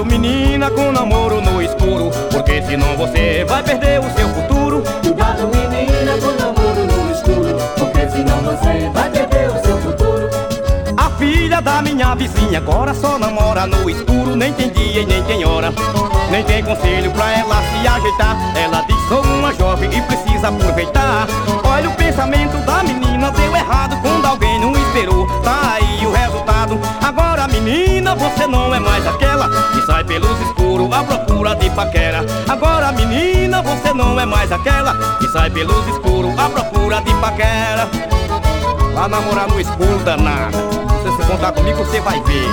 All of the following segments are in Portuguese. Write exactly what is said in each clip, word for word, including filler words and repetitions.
menina, com namoro no escuro, porque senão você vai perder o seu futuro. Cuidado, menina, com namoro no escuro, porque senão você vai perder o seu futuro. A filha da minha vizinha agora só namora no escuro, nem tem dia e nem tem hora, nem tem conselho pra ela se ajeitar. Ela diz: sou uma jovem e precisa aproveitar. Olha, o pensamento da menina deu errado quando alguém não esperou. Tá aí o resultado. Agora, menina, você não é mais aquela que sai pelos escuros à procura de paquera. Agora, menina, você não é mais aquela que sai pelos escuros à procura de paquera. Vai namorar no escuro, danada. Se você contar comigo, você vai ver.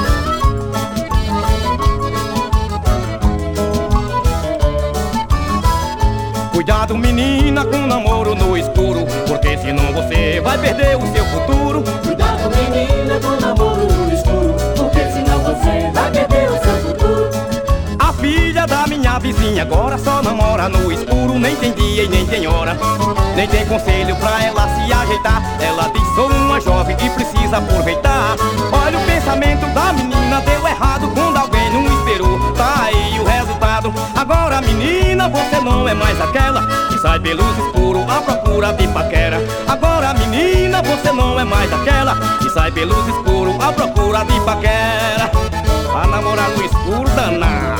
Cuidado, menina, com namoro no escuro, porque senão você vai perder o seu futuro. Cuidado, menina, com namoro no escuro, porque senão você vai perder o seu futuro. A filha da minha vizinha agora só namora no escuro, nem tem dia e nem tem hora, nem tem conselho pra ela se ajeitar. Ela diz: sou uma jovem e precisa aproveitar. Olha, o pensamento da menina deu errado quando alguém não esperou. Tá aí o resultado. Agora, menina, você não é mais aquela que sai pelos escuros à procura de paquera. Agora, menina, você não é mais aquela que sai pelos escuros à procura de paquera. Vai namorar no escuro, danado.